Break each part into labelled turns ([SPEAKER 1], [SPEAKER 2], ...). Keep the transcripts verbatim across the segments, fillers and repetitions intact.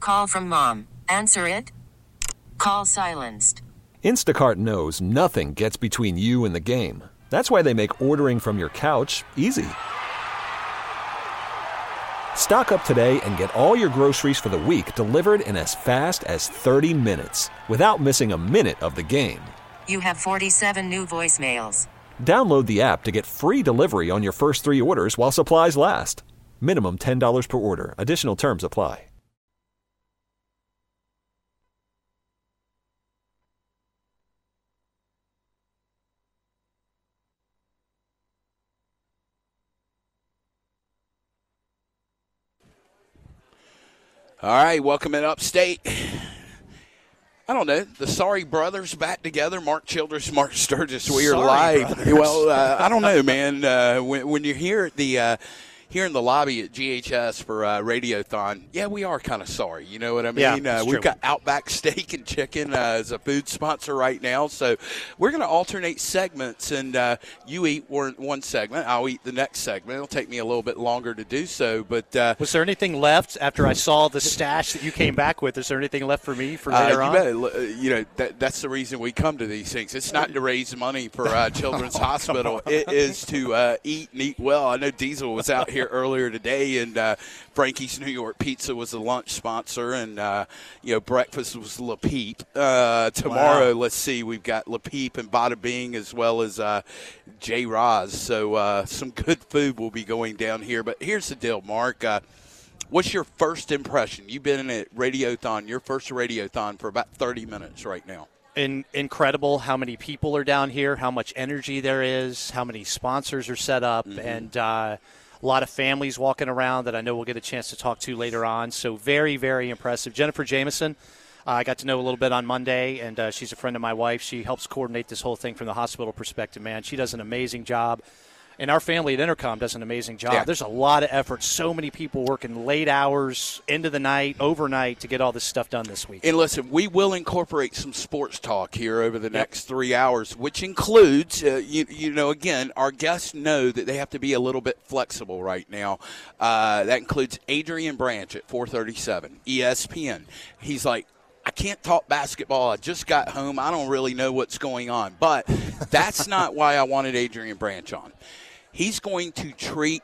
[SPEAKER 1] Call from mom. Answer it. Call silenced.
[SPEAKER 2] Instacart knows nothing gets between you and the game. That's why they make ordering from your couch easy. Stock up today and get all your groceries for the week delivered in as fast as thirty minutes without missing a minute of the game.
[SPEAKER 1] You have forty-seven new voicemails.
[SPEAKER 2] Download the app to get free delivery on your first three orders while supplies last. Minimum ten dollars per order. Additional terms apply.
[SPEAKER 3] All right, welcome in Upstate. I don't know, the Sorry Brothers back together. Mark Childress, Mark Sturgis, we are
[SPEAKER 4] Sorry
[SPEAKER 3] live.
[SPEAKER 4] Brothers.
[SPEAKER 3] Well, uh, I don't know, man. Uh, when, when you're here at the uh, here in the lobby at G H S for uh, Radiothon, yeah, we are kind of sorry. You know what I mean?
[SPEAKER 4] Yeah,
[SPEAKER 3] uh, we've
[SPEAKER 4] true.
[SPEAKER 3] got Outback Steak and Chicken uh, as a food sponsor right now, so we're going to alternate segments, and uh, you eat one, one segment, I'll eat the next segment. It'll take me a little bit longer to do so, but uh,
[SPEAKER 4] Was there anything left after I saw the stash that you came back with? Is there anything left for me for later
[SPEAKER 3] uh,
[SPEAKER 4] on?
[SPEAKER 3] you, better, you know, that, that's the reason we come to these things. It's not to raise money for uh, Children's
[SPEAKER 4] Oh,
[SPEAKER 3] Hospital. It is to uh, eat and eat well. I know Diesel was out here earlier today, and uh, Frankie's New York Pizza was the lunch sponsor, and, uh, you know, breakfast was La Peep. Uh, tomorrow,
[SPEAKER 4] Wow.
[SPEAKER 3] let's see, we've got La Peep and Bada Bing as well as uh, J. Roz. So uh, some good food will be going down here. But here's the deal, Mark. Uh, What's your first impression? You've been at Radiothon, your first Radiothon for about thirty minutes right now.
[SPEAKER 4] In, incredible how many people are down here, how much energy there is, how many sponsors are set up,
[SPEAKER 3] Mm-hmm.
[SPEAKER 4] and uh, a lot of families walking around that I know we'll get a chance to talk to later on. So very, very impressive. Jennifer Jameson, uh, I got to know a little bit on Monday, and uh, she's a friend of my wife. She helps coordinate this whole thing from the hospital perspective, man. She does an amazing job. And our family at Intercom does an amazing job.
[SPEAKER 3] Yeah.
[SPEAKER 4] There's a lot of effort. So many people working late hours, into the night, overnight to get all this stuff done this week.
[SPEAKER 3] And listen, we will incorporate some sports talk here over the next three hours, which includes, uh, you, you know, again, our guests know that they have to be a little bit flexible right now. Uh, that includes Adrian Branch at four thirty-seven, E S P N. He's like, I can't talk basketball. I just got home. I don't really know what's going on. But that's not why I wanted Adrian Branch on. He's going to treat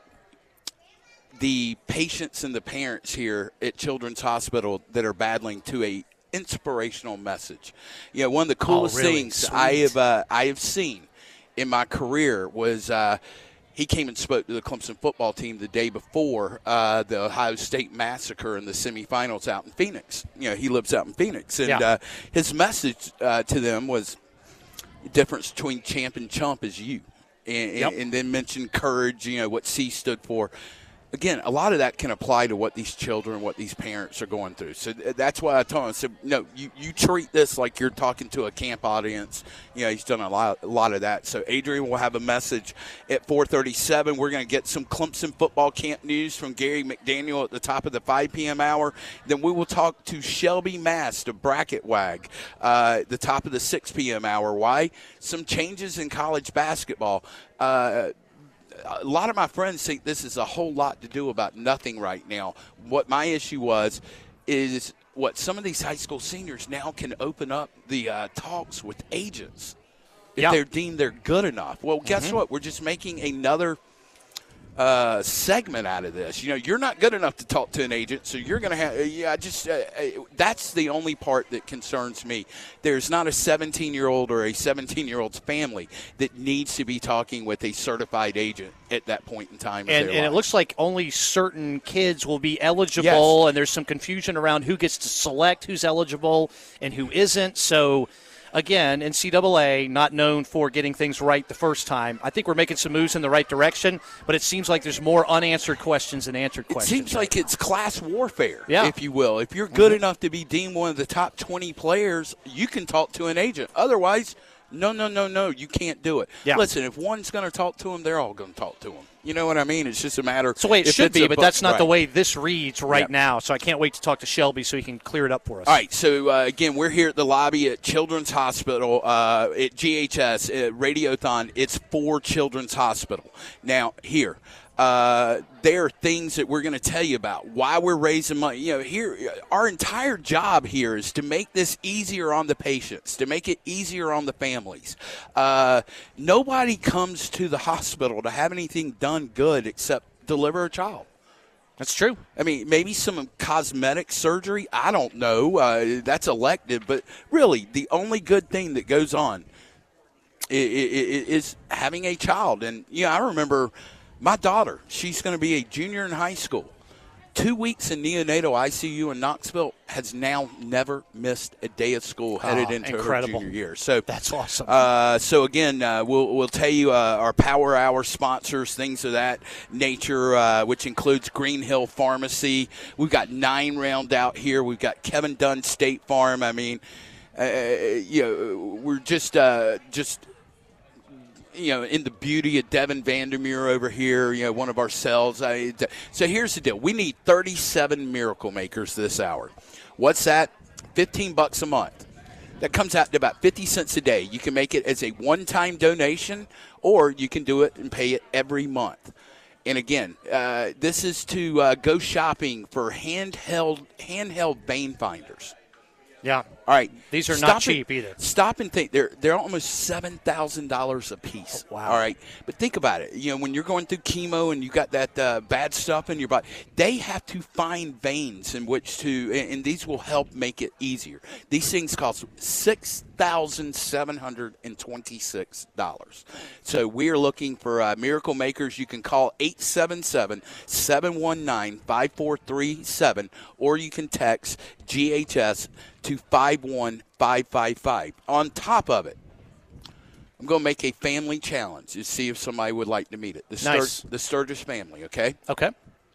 [SPEAKER 3] the patients and the parents here at Children's Hospital that are battling to a inspirational message. You know, one of the coolest
[SPEAKER 4] Oh, really?
[SPEAKER 3] things
[SPEAKER 4] Sweet.
[SPEAKER 3] I have uh, I have seen in my career was uh, he came and spoke to the Clemson football team the day before uh, the Ohio State massacre in the semifinals out in Phoenix. You know, he lives out in Phoenix, and
[SPEAKER 4] Yeah.
[SPEAKER 3] uh, his message uh, to them was the difference between champ and chump is you. And,
[SPEAKER 4] Yep.
[SPEAKER 3] and then mention courage, you know, what C stood for. Again, a lot of that can apply to what these children, what these parents are going through. So that's why I told him, I said, no, you, you treat this like you're talking to a camp audience. You know, he's done a lot, a lot of that. So Adrian will have a message at four thirty-seven. We're going to get some Clemson football camp news from Gary McDaniel at the top of the five p.m. hour. Then we will talk to Shelby Mast of Bracket Wag uh, at the top of the six p.m. hour. Why? Some changes in college basketball. Uh, A lot of my friends think this is a whole lot to do about nothing right now. What my issue was is what some of these high school seniors now can open up the uh, talks with agents if
[SPEAKER 4] Yeah.
[SPEAKER 3] they're deemed they're good enough. Well, guess
[SPEAKER 4] Mm-hmm.
[SPEAKER 3] what? We're just making another uh, segment out of this. You know, you're not good enough to talk to an agent, so you're going to have. Yeah, just uh, uh, that's the only part that concerns me. There's not a seventeen-year-old or a seventeen-year-old's family that needs to be talking with a certified agent at that point in time.
[SPEAKER 4] And,
[SPEAKER 3] of their
[SPEAKER 4] and it
[SPEAKER 3] life.
[SPEAKER 4] looks like only certain kids will be eligible,
[SPEAKER 3] Yes.
[SPEAKER 4] and there's some confusion around who gets to select who's eligible and who isn't. So, again, N C double A, not known for getting things right the first time. I think we're making some moves in the right direction, but it seems like there's more unanswered questions than answered
[SPEAKER 3] It
[SPEAKER 4] questions.
[SPEAKER 3] seems like it's class warfare,
[SPEAKER 4] Yeah.
[SPEAKER 3] if you will. If you're good enough to be deemed one of the top twenty players, you can talk to an agent. Otherwise, no, no, no, no, you can't do it.
[SPEAKER 4] Yeah.
[SPEAKER 3] Listen, if one's going to talk to them, they're all going to talk to them. You know what I mean? It's just a matter.
[SPEAKER 4] It's the way it
[SPEAKER 3] if
[SPEAKER 4] should
[SPEAKER 3] it's
[SPEAKER 4] be,
[SPEAKER 3] a
[SPEAKER 4] but
[SPEAKER 3] bu-
[SPEAKER 4] that's not the
[SPEAKER 3] right.
[SPEAKER 4] way this reads right
[SPEAKER 3] Yeah.
[SPEAKER 4] now. So I can't wait to talk to Shelby so he can clear it up for us.
[SPEAKER 3] All right, so uh, again, we're here at the lobby at Children's Hospital uh, at G H S at Radiothon. It's for Children's Hospital. Now, here, Uh, there are things that we're going to tell you about, why we're raising money. You know, here, our entire job here is to make this easier on the patients, to make it easier on the families. Uh, nobody comes to the hospital to have anything done good except deliver a child.
[SPEAKER 4] That's true.
[SPEAKER 3] I mean, maybe some cosmetic surgery. I don't know. Uh, that's elective. But really, the only good thing that goes on is, is having a child. And, you know, I remember my daughter, she's going to be a junior in high school. Two weeks in neonatal I C U in Knoxville, has now never missed a day of school headed
[SPEAKER 4] oh,
[SPEAKER 3] into
[SPEAKER 4] incredible.
[SPEAKER 3] her junior year. So
[SPEAKER 4] that's awesome.
[SPEAKER 3] Uh, so again, uh, we'll we'll tell you uh, our Power Hour sponsors, things of that nature, uh, which includes Green Hill Pharmacy. We've got Nine Round out here. We've got Kevin Dunn State Farm. I mean, uh, you know, we're just uh, just. You know, in the beauty of Devin Vandermeer over here, you know, one of our cells. I, so here's the deal. We need thirty-seven Miracle Makers this hour. What's that? fifteen bucks a month. That comes out to about fifty cents a day. You can make it as a one-time donation, or you can do it and pay it every month. And again, uh, this is to uh, go shopping for handheld handheld vein finders.
[SPEAKER 4] Yeah.
[SPEAKER 3] All right.
[SPEAKER 4] These are
[SPEAKER 3] Stop
[SPEAKER 4] not cheap
[SPEAKER 3] and,
[SPEAKER 4] either.
[SPEAKER 3] Stop and think. They're they're almost seven thousand dollars a piece.
[SPEAKER 4] Oh, wow.
[SPEAKER 3] All right. But think about it. You know, when you're going through chemo and you got that uh, bad stuff in your body, they have to find veins in which to, and, and these will help make it easier. These things cost six thousand seven hundred twenty-six dollars. So we're looking for uh, Miracle Makers. You can call eight seven seven, seven one nine, five four three seven, or you can text G H S to five one five five five. On top of it, I'm going to make a family challenge to see if somebody would like to meet it. The,
[SPEAKER 4] nice.
[SPEAKER 3] Stur- the Sturgis family, okay?
[SPEAKER 4] Okay.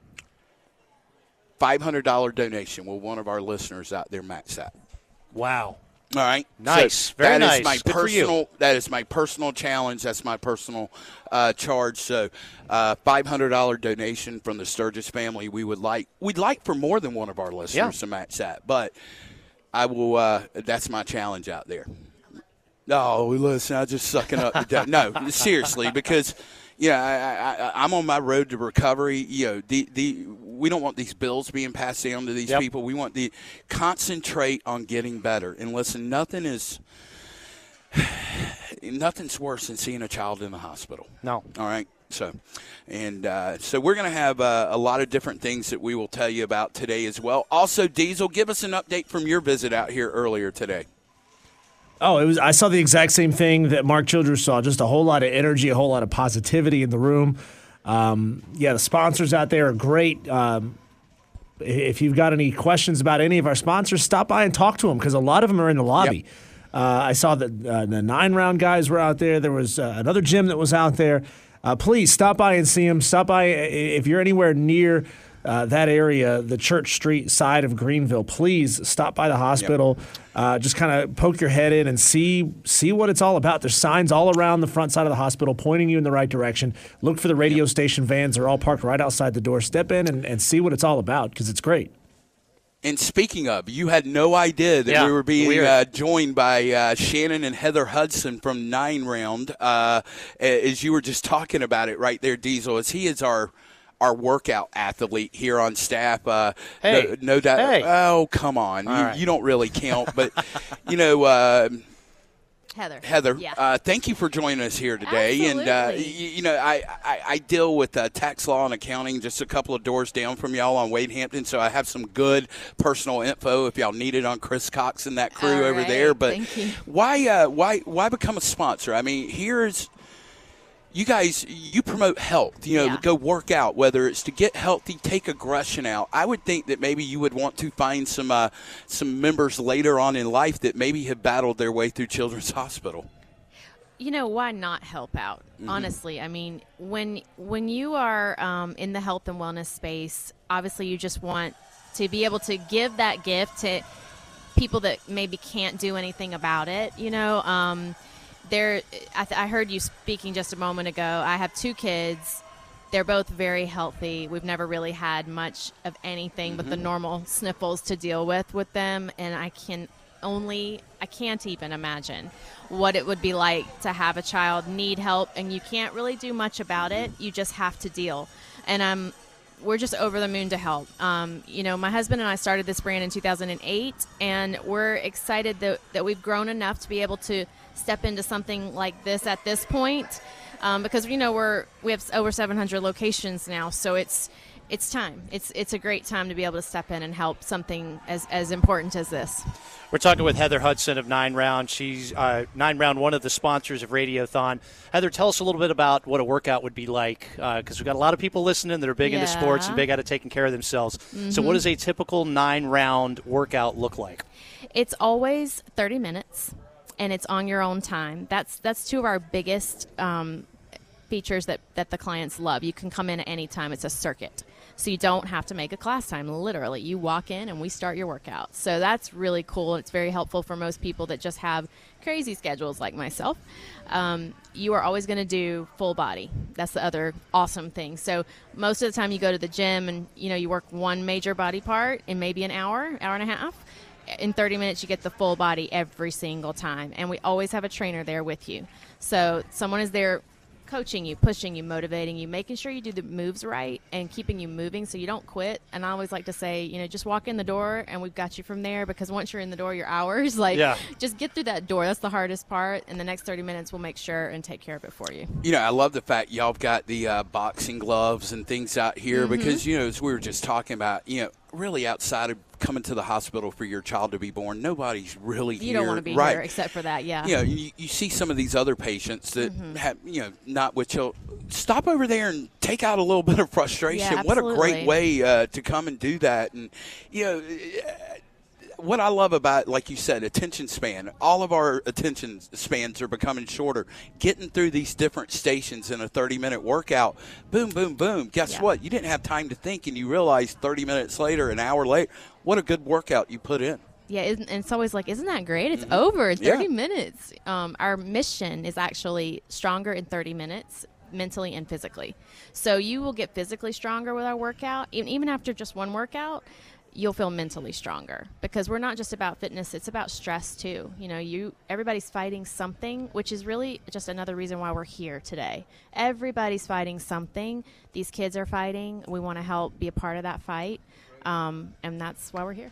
[SPEAKER 3] five hundred dollars donation will one of our listeners out there match that.
[SPEAKER 4] Wow.
[SPEAKER 3] All right.
[SPEAKER 4] Nice.
[SPEAKER 3] So
[SPEAKER 4] Very
[SPEAKER 3] that
[SPEAKER 4] nice.
[SPEAKER 3] Is my
[SPEAKER 4] Good for you.
[SPEAKER 3] personal, that is my personal challenge. That's my personal uh, charge. So uh, five hundred dollars donation from the Sturgis family. We would like, we'd like for more than one of our listeners
[SPEAKER 4] yeah.
[SPEAKER 3] to match that. But I will, uh, that's my challenge out there. No, listen, I'm just sucking up. The no, seriously, because, yeah, I, I, I'm on my road to recovery. You know, the, the, we don't want these bills being passed down to these
[SPEAKER 4] yep.
[SPEAKER 3] people. We want the concentrate on getting better. And listen, nothing is nothing's worse than seeing a child in the hospital.
[SPEAKER 4] No.
[SPEAKER 3] All right. So, and uh, so we're going to have uh, a lot of different things that we will tell you about today as well. Also, Diesel, give us an update from your visit out here earlier today.
[SPEAKER 5] Oh, it was. I saw the exact same thing that Mark Childress saw. Just a whole lot of energy, a whole lot of positivity in the room. Um, yeah, the sponsors out there are great. Um, if you've got any questions about any of our sponsors, stop by and talk to them because a lot of them are in the lobby.
[SPEAKER 3] Yep.
[SPEAKER 5] Uh, I saw that uh, the nine round guys were out there. There was uh, another gym that was out there. Uh, please stop by and see them. Stop by if you're anywhere near uh, that area, the Church Street side of Greenville. Please stop by the hospital. Yep. Uh, just kind of poke your head in and see see what it's all about. There's signs all around the front side of the hospital pointing you in the right direction. Look for the radio yep. station vans. They're all parked right outside the door. Step in and, and see what it's all about because it's great.
[SPEAKER 3] And speaking of, you had no idea that
[SPEAKER 4] yeah,
[SPEAKER 3] we were being uh, joined by uh, Shannon and Heather Hudson from Nine Round, uh, as you were just talking about it right there, Diesel, as he is our our workout athlete here on staff. Uh,
[SPEAKER 4] hey,
[SPEAKER 3] no, no doubt.
[SPEAKER 4] Hey.
[SPEAKER 3] Oh, come on. You,
[SPEAKER 4] right.
[SPEAKER 3] you don't really count. But, you know, uh,
[SPEAKER 6] Heather.
[SPEAKER 3] Heather,
[SPEAKER 6] yeah.
[SPEAKER 3] uh, thank you for joining us here today.
[SPEAKER 6] Absolutely.
[SPEAKER 3] And, uh, you, you know, I, I, I deal with uh, tax law and accounting just a couple of doors down from y'all on Wade Hampton, so I have some good personal info if y'all need it on Chris Cox and that crew
[SPEAKER 6] All
[SPEAKER 3] over
[SPEAKER 6] right.
[SPEAKER 3] there. But
[SPEAKER 6] Thank you.
[SPEAKER 3] why, uh, why, why become a sponsor? I mean, here's – you guys, you promote health, you know,
[SPEAKER 6] yeah.
[SPEAKER 3] go work out, whether it's to get healthy, take aggression out. I would think that maybe you would want to find some uh, some members later on in life that maybe have battled their way through Children's Hospital.
[SPEAKER 6] You know, why not help out? Mm-hmm. Honestly, I mean, when when you are um, in the health and wellness space, obviously you just want to be able to give that gift to people that maybe can't do anything about it, you know. Um There, I, th- I heard you speaking just a moment ago. I have two kids. They're both very healthy. We've never really had much of anything mm-hmm. but the normal sniffles to deal with with them. And I can only, I can't even imagine what it would be like to have a child need help, and you can't really do much about it. You just have to deal. And um, we're just over the moon to help. Um, you know, my husband and I started this brand in two thousand eight, and we're excited that, that we've grown enough to be able to step into something like this at this point, um, because, you know, we're we have over seven hundred locations now, so it's it's time. It's it's a great time to be able to step in and help something as, as important as this.
[SPEAKER 4] We're talking with Heather Hudson of Nine Round. She's uh, Nine Round, one of the sponsors of Radiothon. Heather, tell us a little bit about what a workout would be like, because uh, we've got a lot of people listening that are big
[SPEAKER 6] yeah.
[SPEAKER 4] into sports and big out of taking care of themselves. Mm-hmm. So what does a typical Nine Round workout look like? It's
[SPEAKER 6] always thirty minutes, and it's on your own time. That's that's two of our biggest um, features that, that the clients love. You can come in at any time. It's a circuit. So you don't have to make a class time, literally. You walk in and we start your workout. So that's really cool. It's very helpful for most people that just have crazy schedules like myself. Um, you are always going to do full body. That's the other awesome thing. So most of the time you go to the gym and, you know, you work one major body part in maybe an hour, hour and a half. In thirty minutes, you get the full body every single time. And we always have a trainer there with you. So someone is there coaching you, pushing you, motivating you, making sure you do the moves right and keeping you moving so you don't quit. And I always like to say, you know, just walk in the door and we've got you from there, because once you're in the door, you're ours. Like, yeah. just get through that door. That's the hardest part. And the next thirty minutes, we'll make sure and take care of it for you.
[SPEAKER 3] You know, I love the fact y'all have got the uh, boxing gloves and things out here mm-hmm. because, you know, as we were just talking about, you know, really outside of coming to the hospital for your child to be born, nobody's really
[SPEAKER 6] you
[SPEAKER 3] here.
[SPEAKER 6] You don't want to be
[SPEAKER 3] right.
[SPEAKER 6] here except for that, yeah.
[SPEAKER 3] You know, you, you see some of these other patients that mm-hmm. have, you know, not with children. Stop over there and take out a little bit of frustration.
[SPEAKER 6] Yeah,
[SPEAKER 3] what a great way uh, to come and do that. And, you know, what I love about, like you said, attention span, all of our attention spans are becoming shorter. Getting through these different stations in a thirty-minute workout, boom, boom, boom. Guess yeah. what? You didn't have time to think, and you realize thirty minutes later, an hour later, what a good workout you put in.
[SPEAKER 6] Yeah, and it's always like, isn't that great? It's mm-hmm. over in thirty
[SPEAKER 3] yeah.
[SPEAKER 6] minutes. Um, our mission is actually stronger in thirty minutes, mentally and physically. So you will get physically stronger with our workout. Even after just one workout, you'll feel mentally stronger, because we're not just about fitness, it's about stress too. You know, you everybody's fighting something, which is really just another reason why we're here today. Everybody's fighting something. These kids are fighting. We want to help be a part of that fight, um, and that's why we're here.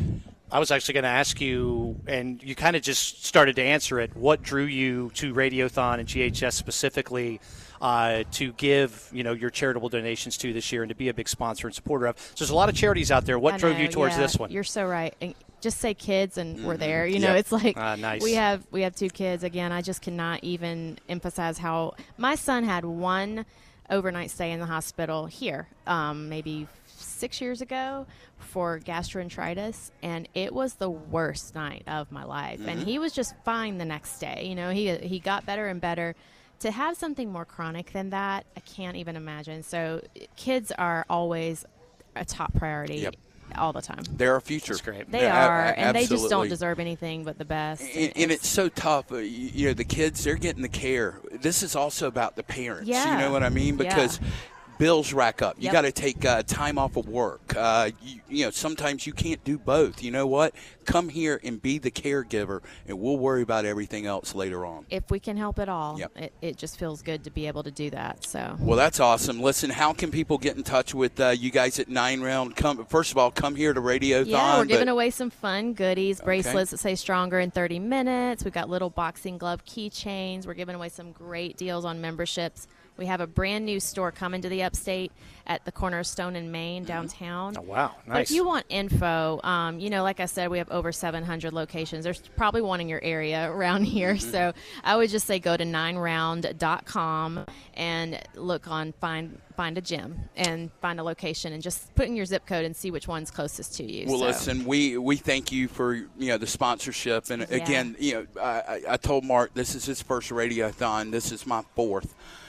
[SPEAKER 4] I was actually going to ask you, and you kind of just started to answer it, what drew you to Radiothon and G H S specifically uh, to give, you know, your charitable donations to this year and to be a big sponsor and supporter of? So there's a lot of charities out there. What
[SPEAKER 6] I
[SPEAKER 4] drove
[SPEAKER 6] know,
[SPEAKER 4] you towards
[SPEAKER 6] yeah,
[SPEAKER 4] this one?
[SPEAKER 6] You're so right. And just say kids and
[SPEAKER 3] mm-hmm.
[SPEAKER 6] we're there. You know,
[SPEAKER 3] yep.
[SPEAKER 6] it's like
[SPEAKER 4] uh, nice.
[SPEAKER 6] we have we have two kids. Again, I just cannot even emphasize how my son had one overnight stay in the hospital here, um, maybe six years ago for gastroenteritis, and it was the worst night of my life. Mm-hmm. And he was just fine the next day. You know, he he got better and better. To have something more chronic than that, I can't even imagine. So kids are always a top priority.
[SPEAKER 3] Yep.
[SPEAKER 6] All the time.
[SPEAKER 3] They're our future.
[SPEAKER 4] That's great.
[SPEAKER 6] They
[SPEAKER 3] yeah,
[SPEAKER 6] are,
[SPEAKER 3] a- a-
[SPEAKER 6] and they just don't
[SPEAKER 3] absolutely.
[SPEAKER 6] deserve anything but the best.
[SPEAKER 3] And, and it's so tough. Uh, you, you know, the kids, they're getting the care. This is also about the parents.
[SPEAKER 6] Yeah.
[SPEAKER 3] You know what I mean? Because
[SPEAKER 6] Yeah.
[SPEAKER 3] bills rack up. You
[SPEAKER 6] Yep.
[SPEAKER 3] got to take uh, time off of work. Uh, you, you know, sometimes you can't do both. You know what? Come here and be the caregiver, and we'll worry about everything else later on.
[SPEAKER 6] If we can help at all,
[SPEAKER 3] Yep.
[SPEAKER 6] it, it just feels good to be able to do that. So.
[SPEAKER 3] Well, that's awesome. Listen, how can people get in touch with uh, you guys at Nine Round? Come, first of all, come here to Radiothon.
[SPEAKER 6] Yeah, we're giving
[SPEAKER 3] but-
[SPEAKER 6] away some fun goodies,
[SPEAKER 3] Okay.
[SPEAKER 6] bracelets that say stronger in thirty minutes. We've got little boxing glove keychains. We're giving away some great deals on memberships. We have a brand new store coming to the upstate at the corner of Stone and Main downtown.
[SPEAKER 4] Oh, wow.
[SPEAKER 6] But
[SPEAKER 4] Nice.
[SPEAKER 6] if you want info, um, you know, like I said, we have over seven hundred locations. There's probably one in your area around here.
[SPEAKER 3] Mm-hmm.
[SPEAKER 6] So I would just say go to nine round dot com and look on find find a gym and find a location and just put in your zip code and see which one's closest to you.
[SPEAKER 3] Well,
[SPEAKER 6] so.
[SPEAKER 3] listen, we, we thank you for, you know, the sponsorship. And,
[SPEAKER 6] Yeah.
[SPEAKER 3] again, you know, I, I- I told Mark this is his first Radiothon. This is my fourth.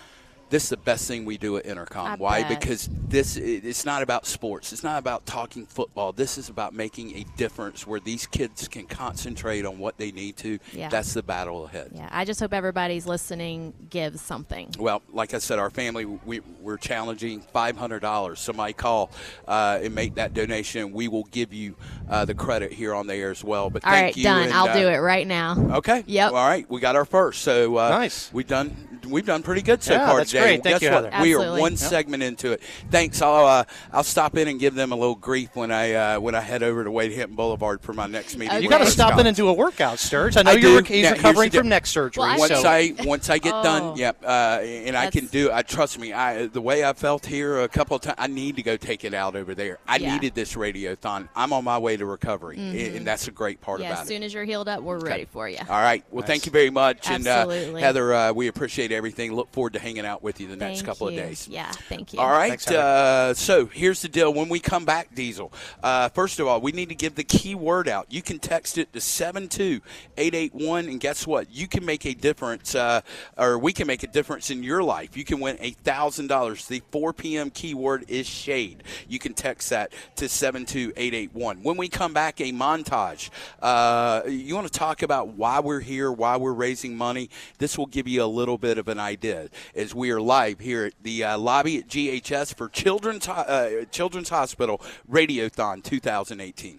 [SPEAKER 3] this is the best thing we do at Intercom.
[SPEAKER 6] I
[SPEAKER 3] Why?
[SPEAKER 6] bet.
[SPEAKER 3] Because this it's not about sports. It's not about talking football. This is about making a difference where these kids can concentrate on what they need to.
[SPEAKER 6] Yeah.
[SPEAKER 3] That's the battle ahead.
[SPEAKER 6] Yeah, I just hope everybody's listening gives something.
[SPEAKER 3] Well, like I said, our family, we, we're challenging five hundred dollars. Somebody call uh, and make that donation. We will give you uh, the credit here on the air as well. But
[SPEAKER 6] All
[SPEAKER 3] thank
[SPEAKER 6] right,
[SPEAKER 3] you.
[SPEAKER 6] done.
[SPEAKER 3] and,
[SPEAKER 6] I'll
[SPEAKER 3] uh,
[SPEAKER 6] do it right now.
[SPEAKER 3] Okay.
[SPEAKER 6] Yep.
[SPEAKER 3] All right. We got our first. So uh,
[SPEAKER 4] Nice.
[SPEAKER 3] We've done we've done pretty good so
[SPEAKER 4] Yeah,
[SPEAKER 3] far
[SPEAKER 4] that's
[SPEAKER 3] today.
[SPEAKER 4] great. Thank
[SPEAKER 3] Guess
[SPEAKER 4] you,
[SPEAKER 3] what?
[SPEAKER 4] Heather.
[SPEAKER 3] We are
[SPEAKER 6] Absolutely.
[SPEAKER 3] one
[SPEAKER 6] Yep.
[SPEAKER 3] segment into it. Thanks. I'll uh, I'll stop in and give them a little grief when I uh, when I head over to Wade Hampton Boulevard for my next meeting.
[SPEAKER 6] Okay.
[SPEAKER 4] You
[SPEAKER 3] with
[SPEAKER 4] got to
[SPEAKER 3] Coach
[SPEAKER 4] stop in
[SPEAKER 3] Collins.
[SPEAKER 4] and do a workout, Sturge. I know
[SPEAKER 3] I
[SPEAKER 4] you're
[SPEAKER 3] do.
[SPEAKER 4] rec-
[SPEAKER 3] Now,
[SPEAKER 4] he's
[SPEAKER 3] here's
[SPEAKER 4] recovering
[SPEAKER 3] the
[SPEAKER 4] from
[SPEAKER 3] deal.
[SPEAKER 4] neck surgery.
[SPEAKER 6] Well, I
[SPEAKER 3] Once
[SPEAKER 6] so-
[SPEAKER 3] I once I get
[SPEAKER 6] Oh.
[SPEAKER 3] done, yep, uh, and I can
[SPEAKER 6] That's-
[SPEAKER 3] do. I trust me. I the way I felt here a couple of times. I need to go take it out over there. I
[SPEAKER 6] Yeah.
[SPEAKER 3] needed this radiothon. I'm on my way to recovery, and- and that's a great part
[SPEAKER 6] Yeah,
[SPEAKER 3] about
[SPEAKER 6] as
[SPEAKER 3] it.
[SPEAKER 6] soon as you're healed up, we're ready for you.
[SPEAKER 3] All right. Well, thank you very much, and uh,
[SPEAKER 6] Absolutely.
[SPEAKER 3] Heather, uh, we appreciate everything. Look forward to hanging out with you the next
[SPEAKER 6] Thank
[SPEAKER 3] couple
[SPEAKER 6] you.
[SPEAKER 3] of days.
[SPEAKER 6] Yeah, thank you.
[SPEAKER 3] All right.
[SPEAKER 4] Thanks, Heather.
[SPEAKER 3] uh, so here's the deal. When we come back, Diesel, uh, first of all, we need to give the key word out. You can text it to seven two eight eight one, and guess what? You can make a difference, uh, or we can make a difference in your life. You can win one thousand dollars. The four p.m. keyword is shade. You can text that to seven two eight eight one. When we come back, a montage. Uh, you want to talk about why we're here, why we're raising money. This will give you a little bit of an idea as we are live here at the uh, lobby at G H S for Children's, uh, Children's Hospital Radiothon twenty eighteen.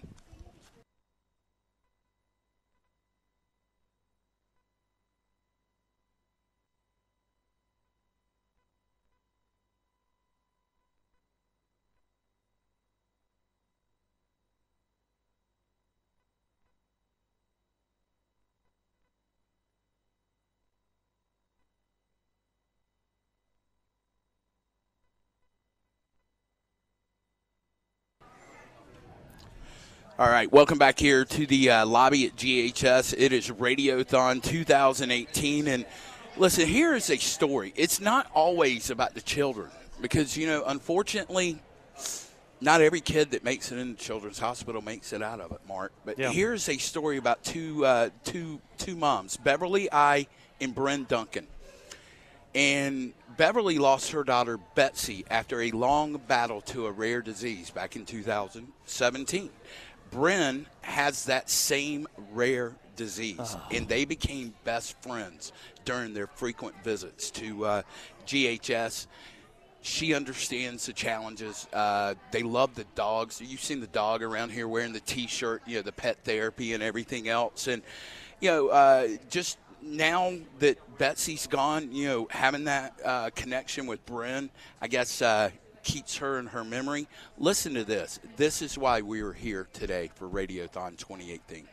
[SPEAKER 3] All right, welcome back here to the uh, lobby at G H S. It is Radiothon twenty eighteen, and listen, here is a story. It's not always about the children because, you know, unfortunately, not every kid that makes it into Children's Hospital makes it out of it, Mark. But
[SPEAKER 4] Yeah.
[SPEAKER 3] here's a story about two, uh, two, two moms, Beverly I and Bryn Duncan. And Beverly lost her daughter, Betsy, after a long battle to a rare disease back in two thousand seventeen. Bryn has that same rare disease,
[SPEAKER 4] Oh.
[SPEAKER 3] and they became best friends during their frequent visits to uh, G H S. She understands the challenges. Uh, they love the dogs. You've seen the dog around here wearing the T-shirt, you know, the pet therapy and everything else. And, you know, uh, just now that Betsy's gone, you know, having that uh, connection with Bryn, I guess, uh, keeps her in her memory. Listen to this. This is why we are here today for Radiothon twenty eighteen.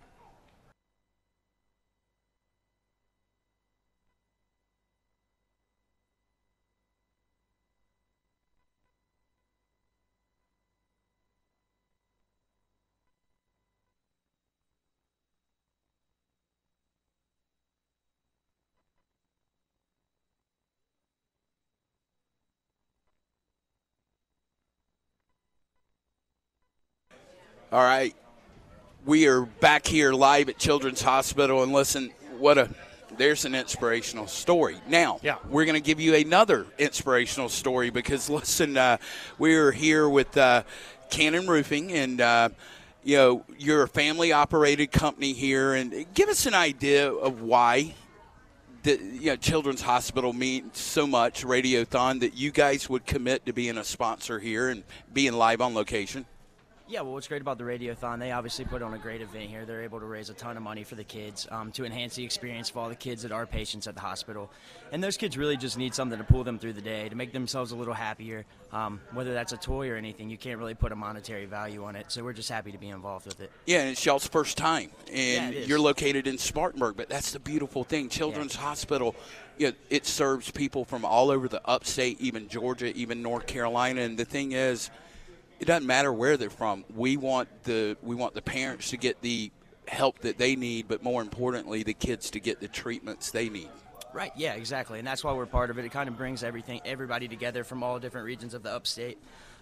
[SPEAKER 3] All right. We are back here live at Children's Hospital, and listen, what a there's an inspirational story. Now,
[SPEAKER 4] Yeah.
[SPEAKER 3] we're going to give you another inspirational story because, listen, uh, we're here with uh, Cannon Roofing, and, uh, you know, you're a family-operated company here, and give us an idea of why the you know, Children's Hospital means so much, Radiothon, that you guys would commit to being a sponsor here and being live on location.
[SPEAKER 7] Yeah, well, what's great about the Radiothon, they obviously put on a great event here. They're able to raise a ton of money for the kids um, to enhance the experience for all the kids that are patients at the hospital. And those kids really just need something to pull them through the day, to make themselves a little happier. Um, whether that's a toy or anything, you can't really put a monetary value on it. So we're just happy to be involved with it.
[SPEAKER 3] Yeah, and it's y'all's first time,
[SPEAKER 7] Yeah,
[SPEAKER 3] and
[SPEAKER 7] it is.
[SPEAKER 3] you're located in Spartanburg, but that's the beautiful thing. Children's Hospital, you know, it serves people from all over the upstate, even Georgia, even North Carolina, and the thing is, it doesn't matter where they're from. We want the we want the parents to get the help that they need, but more importantly, the kids to get the treatments they need.
[SPEAKER 7] Right, yeah, exactly. And that's why we're part of it. It kind of brings everything, everybody together from all different regions of the upstate.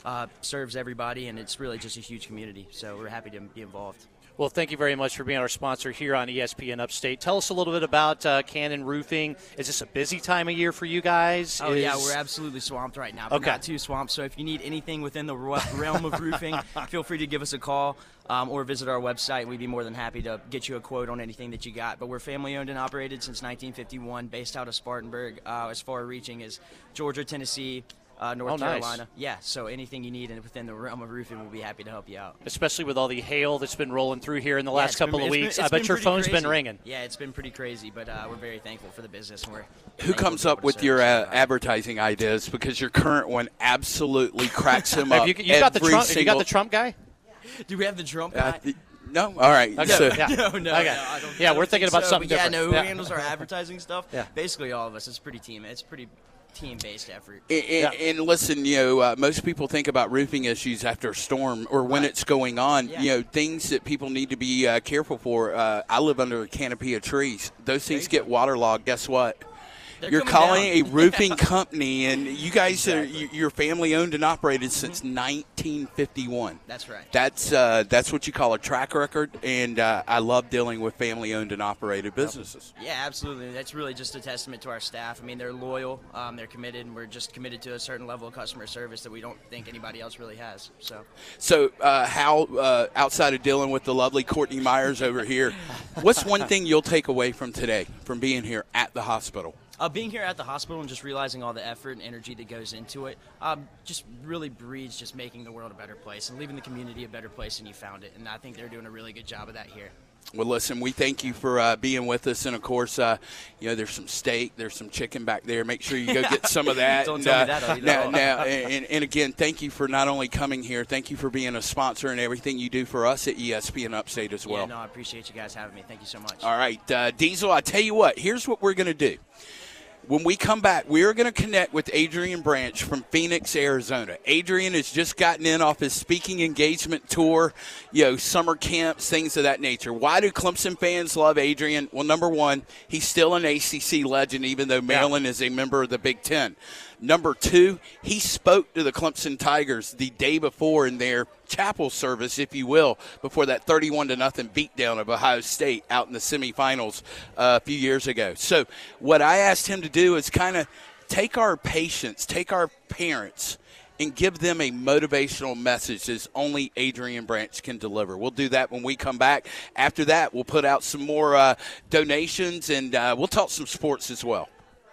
[SPEAKER 7] uh, serves everybody, and it's really just a huge community. So we're happy to be involved.
[SPEAKER 4] Well, thank you very much for being our sponsor here on E S P N Upstate. Tell us a little bit about uh, Cannon Roofing. Is this a busy time of year for you guys?
[SPEAKER 7] Oh,
[SPEAKER 4] Is...
[SPEAKER 7] yeah, we're absolutely swamped right now, but
[SPEAKER 4] okay.
[SPEAKER 7] not too swamped. So if you need anything within the realm of roofing, feel free to give us a call um, or visit our website. We'd be more than happy to get you a quote on anything that you got. But we're family-owned and operated since nineteen fifty-one, based out of Spartanburg, uh, as far reaching as Georgia, Tennessee, Uh, North
[SPEAKER 4] oh, nice.
[SPEAKER 7] Carolina. Yeah, so anything you need and within the realm of roofing, we'll be happy to help you out.
[SPEAKER 4] Especially with all the hail that's been rolling through here in the last
[SPEAKER 7] yeah,
[SPEAKER 4] couple
[SPEAKER 7] been,
[SPEAKER 4] of
[SPEAKER 7] it's
[SPEAKER 4] weeks.
[SPEAKER 7] been,
[SPEAKER 4] I bet your phone's
[SPEAKER 7] crazy.
[SPEAKER 4] been ringing.
[SPEAKER 7] Yeah, it's been pretty crazy, but uh, we're very thankful for the business. And we're
[SPEAKER 3] Who comes up with your uh, advertising ideas? Because your current one absolutely cracks him up.
[SPEAKER 4] Have you, you got the Trump?
[SPEAKER 3] single,
[SPEAKER 4] Have you got the Trump guy?
[SPEAKER 7] Do we have the Trump
[SPEAKER 3] uh,
[SPEAKER 7] guy?
[SPEAKER 3] th- No? All right.
[SPEAKER 4] Okay.
[SPEAKER 3] So,
[SPEAKER 4] yeah.
[SPEAKER 7] No, no,
[SPEAKER 4] okay.
[SPEAKER 7] no, I don't,
[SPEAKER 4] yeah,
[SPEAKER 7] I
[SPEAKER 4] we're
[SPEAKER 7] don't
[SPEAKER 4] thinking
[SPEAKER 7] think
[SPEAKER 4] about
[SPEAKER 7] so,
[SPEAKER 4] something
[SPEAKER 7] but yeah,
[SPEAKER 4] different.
[SPEAKER 7] no, who
[SPEAKER 4] Yeah.
[SPEAKER 7] handles our advertising stuff?
[SPEAKER 4] Yeah.
[SPEAKER 7] Basically all of us. It's pretty team. It's pretty team-based effort.
[SPEAKER 3] And,
[SPEAKER 4] Yeah.
[SPEAKER 3] and listen, you know, uh, most people think about roofing issues after a storm or when
[SPEAKER 7] Right.
[SPEAKER 3] it's going on.
[SPEAKER 7] Yeah.
[SPEAKER 3] You know, things that people need to be uh, careful for. Uh, I live under a canopy of trees. Those things get waterlogged. Guess what?
[SPEAKER 7] They're
[SPEAKER 3] You're
[SPEAKER 7] coming
[SPEAKER 3] calling
[SPEAKER 7] down.
[SPEAKER 3] a roofing company, and you guys
[SPEAKER 7] Exactly.
[SPEAKER 3] are you're family owned and operated since nineteen fifty-one.
[SPEAKER 7] That's right.
[SPEAKER 3] That's uh, that's what you call a track record, and uh, I love dealing with family owned and operated businesses.
[SPEAKER 7] Yeah, absolutely. That's really just a testament to our staff. I mean, they're loyal, um, they're committed, and we're just committed to a certain level of customer service that we don't think anybody else really has. So,
[SPEAKER 3] So, uh, how uh, outside of dealing with the lovely Courtney Myers over here, what's one thing you'll take away from today, from being here at the hospital?
[SPEAKER 7] Uh, being here at the hospital and just realizing all the effort and energy that goes into it, um, just really breeds just making the world a better place and leaving the community a better place than you found it. And I think they're doing a really good job of that here.
[SPEAKER 3] Well, listen, we thank you for uh, being with us. And, of course, uh, you know, there's some steak, there's some chicken back there. Make sure you go get some of that.
[SPEAKER 7] Don't
[SPEAKER 3] and,
[SPEAKER 7] tell
[SPEAKER 3] uh,
[SPEAKER 7] me that. I'll eat it
[SPEAKER 3] now,
[SPEAKER 7] all.
[SPEAKER 3] now, and, and, again, thank you for not only coming here, thank you for being a sponsor and everything you do for us at E S P N Upstate as well.
[SPEAKER 7] Yeah, no, I appreciate you guys having me. Thank you so much.
[SPEAKER 3] All right, uh, Diesel, I tell you what, here's what we're going to do. When we come back, we are going to connect with Adrian Branch from Phoenix, Arizona. Adrian has just gotten in off his speaking engagement tour, you know, summer camps, things of that nature. Why do Clemson fans love Adrian? Well, number one, he's still an A C C legend, even though Maryland yeah. is a member of the Big Ten. Number two, he spoke to the Clemson Tigers the day before in their chapel service, if you will, before that thirty-one to nothing beatdown of Ohio State out in the semifinals uh, a few years ago. So what I asked him to do is kind of take our patients, take our parents, and give them a motivational message as only Adrian Branch can deliver. We'll do that when we come back. After that, we'll put out some more uh, donations, and uh, we'll talk some sports as well.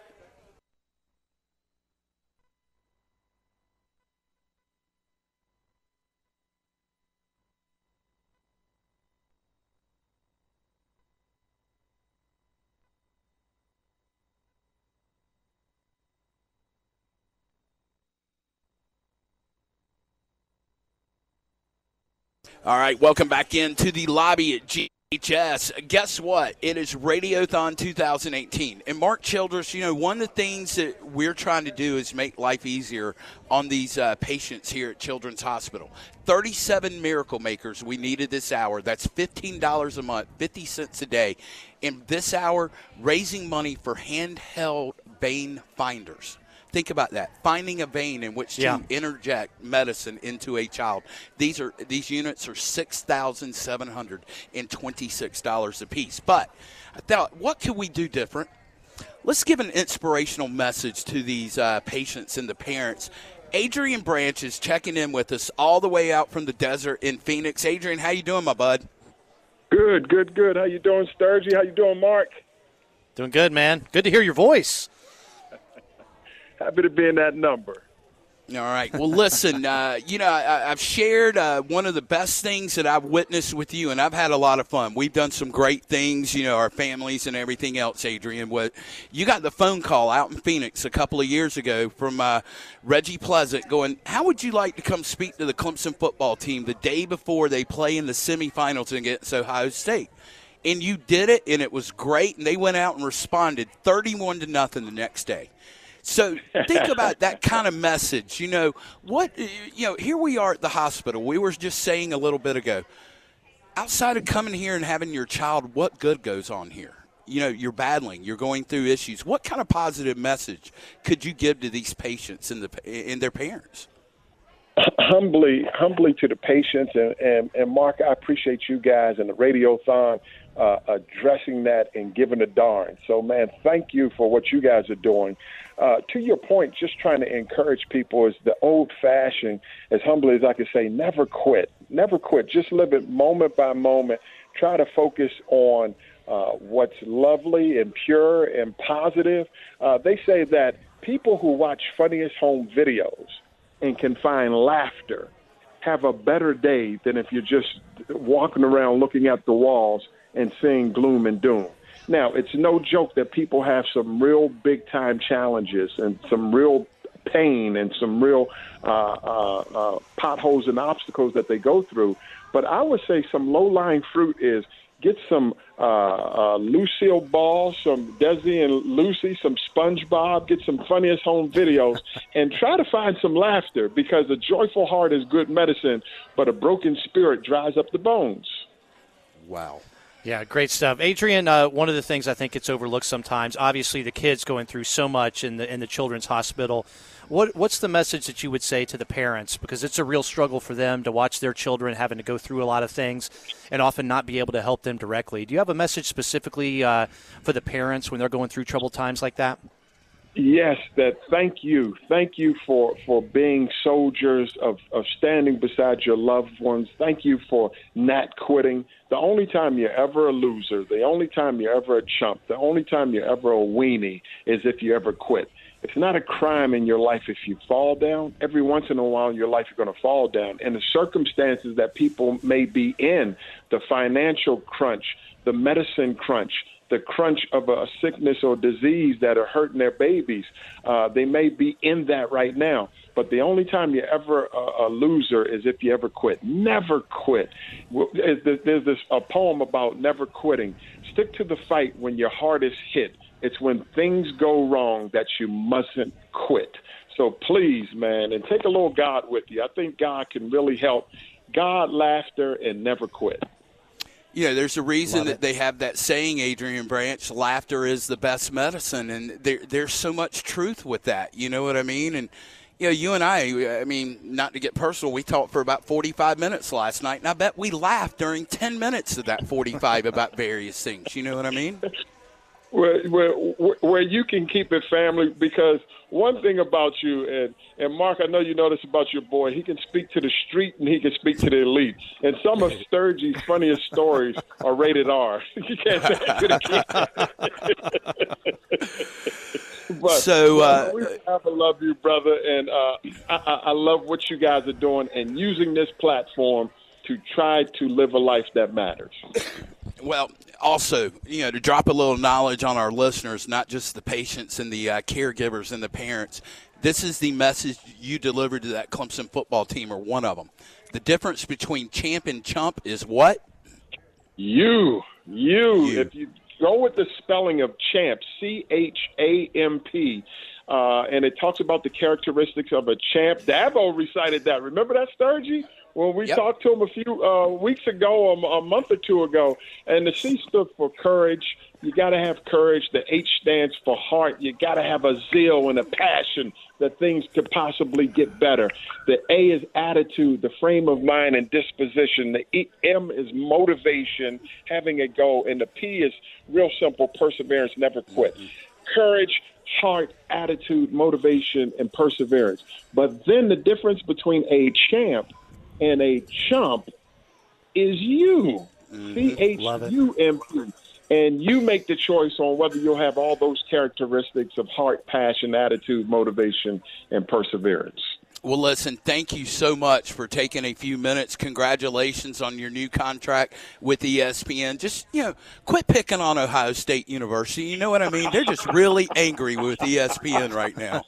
[SPEAKER 3] All right, welcome back into the lobby at G H S. Guess what? It is Radiothon twenty eighteen. And Mark Childress, you know, one of the things that we're trying to do is make life easier on these uh, patients here at Children's Hospital. thirty-seven Miracle Makers we needed this hour. That's fifteen dollars a month, fifty cents a day. In this hour, raising money for handheld vein finders. Think about that. Finding a vein in which to
[SPEAKER 4] yeah.
[SPEAKER 3] interject medicine into a child. These are these units are six thousand seven hundred twenty-six dollars a piece. But I thought, what could we do different? Let's give an inspirational message to these uh, patients and the parents. Adrian Branch is checking in with us all the way out from the desert in Phoenix. Adrian, how you doing, my bud?
[SPEAKER 8] Good, good, good. How you doing, Sturgey? How you doing, Mark?
[SPEAKER 4] Doing good, man. Good to hear your voice.
[SPEAKER 8] Happy to be in that number.
[SPEAKER 3] All right. Well, listen, uh, you know, I, I've shared uh, one of the best things that I've witnessed with you, and I've had a lot of fun. We've done some great things, you know, our families and everything else, Adrian. What you got the phone call out in Phoenix a couple of years ago from uh, Reggie Pleasant going, how would you like to come speak to the Clemson football team the day before they play in the semifinals against Ohio State? And you did it, and it was great, and they went out and responded thirty-one to nothing the next day. So think about that kind of message. You know, what, you know, here we are at the hospital. We were just saying a little bit ago, outside of coming here and having your child, what good goes on here? You know, you're battling, you're going through issues. What kind of positive message could you give to these patients and, the, and their parents?
[SPEAKER 8] humbly, humbly to the patients, and, and, and Mark, I appreciate you guys and the Radiothon uh, addressing that and giving a darn. So, man, thank you for what you guys are doing. Uh, to your point, just trying to encourage people is the old-fashioned, as humbly as I can say, never quit. Never quit. Just live it moment by moment. Try to focus on uh, what's lovely and pure and positive. Uh, they say that people who watch Funniest Home Videos and can find laughter have a better day than if you're just walking around looking at the walls and seeing gloom and doom. Now, it's no joke that people have some real big-time challenges and some real pain and some real uh, uh, uh, potholes and obstacles that they go through. But I would say some low-lying fruit is get some uh, uh, Lucille Ball, some Desi and Lucy, some SpongeBob, get some Funniest Home Videos, and try to find some laughter, because a joyful heart is good medicine, but a broken spirit dries up the bones.
[SPEAKER 3] Wow.
[SPEAKER 4] Yeah, great stuff. Adrian, uh, one of the things I think gets overlooked sometimes, obviously the kids going through so much in the in the children's hospital. What What's the message that you would say to the parents? Because it's a real struggle for them to watch their children having to go through a lot of things and often not be able to help them directly. Do you have a message specifically uh, for the parents when they're going through troubled times like that?
[SPEAKER 8] Yes, that thank you. Thank you for, for being soldiers of, of standing beside your loved ones. Thank you for not quitting. The only time you're ever a loser, the only time you're ever a chump, the only time you're ever a weenie is if you ever quit. It's not a crime in your life if you fall down. Every once in a while in your life you're going to fall down. And the circumstances that people may be in, the financial crunch, the medicine crunch, the crunch of a sickness or disease that are hurting their babies. Uh, they may be in that right now. But the only time you're ever a, a loser is if you ever quit. Never quit. There's this a poem about never quitting. Stick to the fight when your heart is hit. It's when things go wrong that you mustn't quit. So please, man, and take a little God with you. I think God can really help. God, laughter, and never quit.
[SPEAKER 3] You know, there's a reason
[SPEAKER 4] Love
[SPEAKER 3] that
[SPEAKER 4] it.
[SPEAKER 3] they have that saying, Adrian Branch, laughter is the best medicine. And there, there's so much truth with that. You know what I mean? And, you know, you and I, I mean, not to get personal, we talked for about forty-five minutes last night. And I bet we laughed during ten minutes of that forty-five about various things. You know what I mean?
[SPEAKER 8] Where, where, where you can keep it family, because one thing about you, and, and Mark, I know you know this about your boy, he can speak to the street and he can speak to the elite. And some of Sturgey's funniest stories are rated R. You can't say it to the kids. But,
[SPEAKER 3] so, uh,
[SPEAKER 8] we have to love you, brother, and uh, I, I love what you guys are doing and using this platform to try to live a life that matters.
[SPEAKER 3] Well, also, you know, to drop a little knowledge on our listeners, not just the patients and the uh, caregivers and the parents, this is the message you delivered to that Clemson football team, or one of them. The difference between champ and chump is what?
[SPEAKER 8] You. You.
[SPEAKER 3] You.
[SPEAKER 8] If you go with the spelling of champ, C H A M P, uh, and it talks about the characteristics of a champ. Dabo recited that. Remember that, Sturgey? When we
[SPEAKER 3] Yep.
[SPEAKER 8] talked to him a few uh, weeks ago, a, a month or two ago, and the C stood for courage. You got to have courage. The H stands for heart. You got to have a zeal and a passion that things could possibly get better. The A is attitude, the frame of mind and disposition. The E, M is motivation, having a goal, and the P is real simple: perseverance, never quit. Courage, heart, attitude, motivation, and perseverance. But then the difference between a champ and a chump is you. C H U M P. And you make the choice on whether you'll have all those characteristics of heart, passion, attitude, motivation, and perseverance.
[SPEAKER 3] Well, listen, thank you so much for taking a few minutes. Congratulations on your new contract with E S P N. Just, you know, quit picking on Ohio State University. You know what I mean? They're just really angry with E S P N right now.